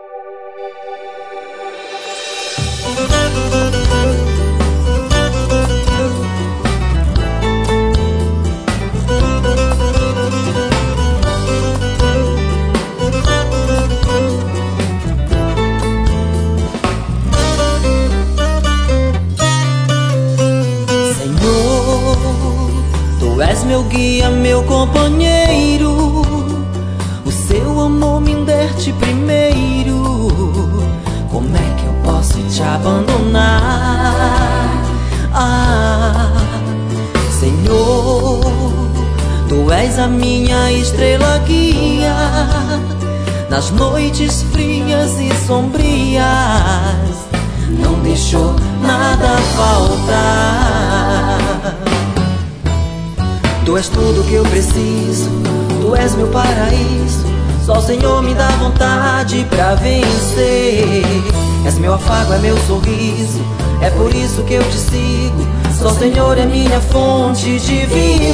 Tu és meu guia, meu companheiro, o seu amor me deste primeiro. Como é que eu posso te abandonar? Senhor, Tu és a minha estrela guia nas noites frias e sombrias, não deixou nada faltar. Tu és tudo que eu preciso, Tu és meu paraíso, só o Senhor me dá vontade pra vencer. És meu afago, é meu sorriso, é por isso que eu te sigo, só o Senhor é minha fonte de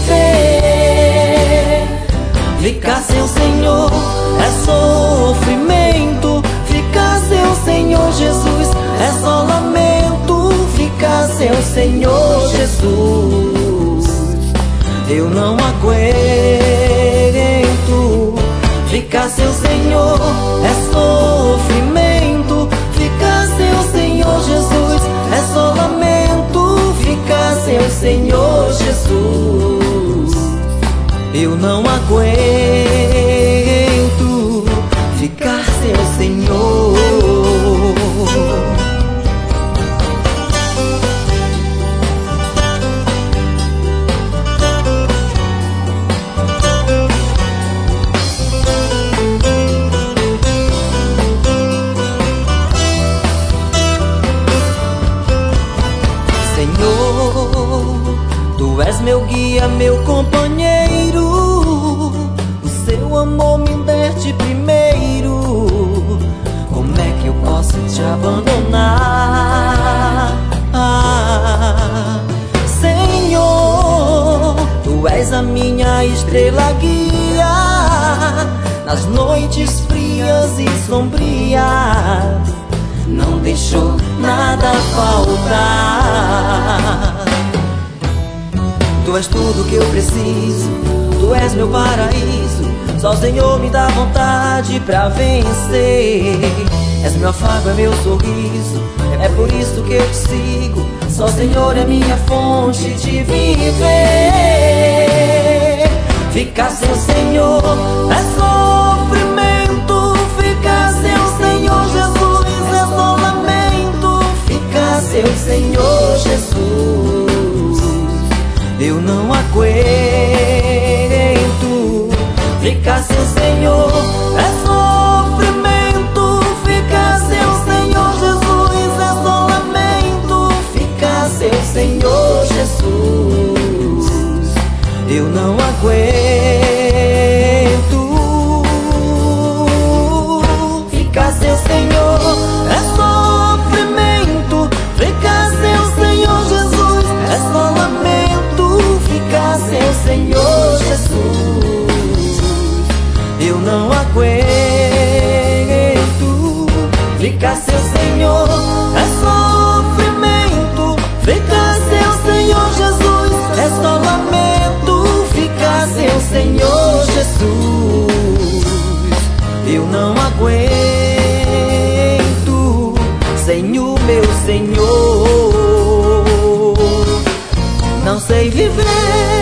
viver. Ficar sem o Senhor é sofrimento, ficar sem o Senhor Jesus é só lamento. Ficar sem o Senhor Jesus eu não aguento. Ficar sem o Senhor é sofrimento, ficar sem o Senhor Jesus é só lamento. Ficar sem o Senhor Jesus eu não aguento. Ficar sem o Senhor. Tu és meu guia, meu companheiro, o seu amor me deste primeiro. Como é que eu posso te abandonar? Senhor, Tu és a minha estrela guia nas noites frias e sombrias, não deixou nada faltar. Tu és tudo que eu preciso, Tu és meu paraíso, só o Senhor me dá vontade pra vencer. És meu afago, é meu sorriso, é por isso que eu te sigo, só o Senhor é minha fonte de viver. Ficar sem o Senhor é sofrimento, ficar sem o Senhor Jesus é só lamento. Ficar sem o Senhor Jesus eu não aguento. Ficar sem o Senhor é sofrimento, ficar sem o Senhor Jesus é só lamento. Ficar sem o Senhor Jesus eu não aguento. Ficar sem o Senhor é sofrimento, ficar sem o Senhor Jesus é só lamento. Ficar sem o Senhor Jesus eu não aguento. Ficar sem o Senhor é sofrimento, ficar sem o Senhor Jesus é só lamento. Ficar sem o Senhor Jesus eu não aguento. Sem o meu Senhor não sei viver.